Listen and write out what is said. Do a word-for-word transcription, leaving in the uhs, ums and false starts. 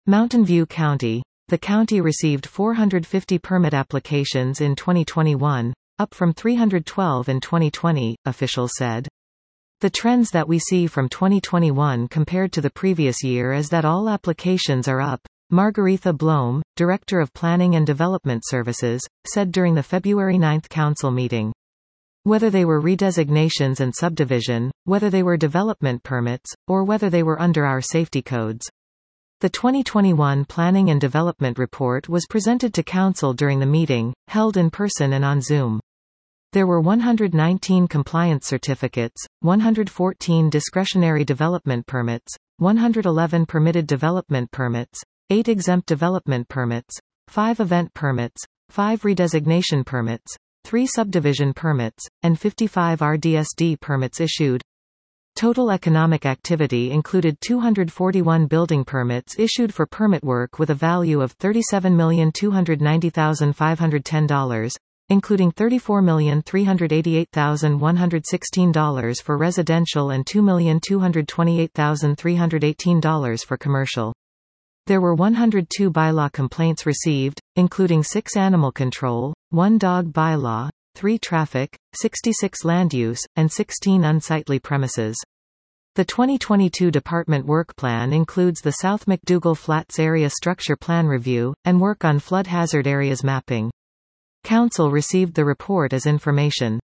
Mountain View County. The county received four hundred fifty permit applications in twenty twenty-one, up from three hundred twelve in twenty twenty, officials said. The trends that we see from twenty twenty-one compared to the previous year is that all applications are up, Margaretha Blom, Director of Planning and Development Services, said during the February ninth council meeting. Whether they were redesignations and subdivision, whether they were development permits, or whether they were under our safety codes. The twenty twenty-one Planning and Development Report was presented to Council during the meeting, held in person and on Zoom. There were one hundred nineteen compliance certificates, one hundred fourteen discretionary development permits, one hundred eleven permitted development permits, eight exempt development permits, five event permits, five redesignation permits, three subdivision permits, and fifty-five R D S D permits issued. Total economic activity included two hundred forty-one building permits issued for permit work with a value of thirty-seven million two hundred ninety thousand five hundred ten dollars, including thirty-four million three hundred eighty-eight thousand one hundred sixteen dollars for residential and two million two hundred twenty-eight thousand three hundred eighteen dollars for commercial. There were one hundred two bylaw complaints received, including six animal control, one dog bylaw, three traffic, sixty-six land use, and sixteen unsightly premises. The twenty twenty-two Department Work Plan includes the South McDougall Flats Area Structure Plan Review, and work on flood hazard areas mapping. Council received the report as information.